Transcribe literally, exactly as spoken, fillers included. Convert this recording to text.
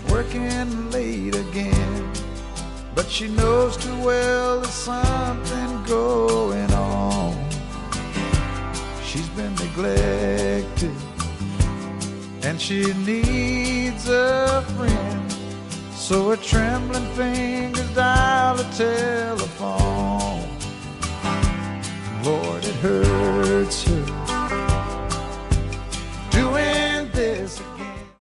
working late again. But she knows too well there's something going on. She's been neglected, and she needs a friend. So her trembling fingers dial a telephone.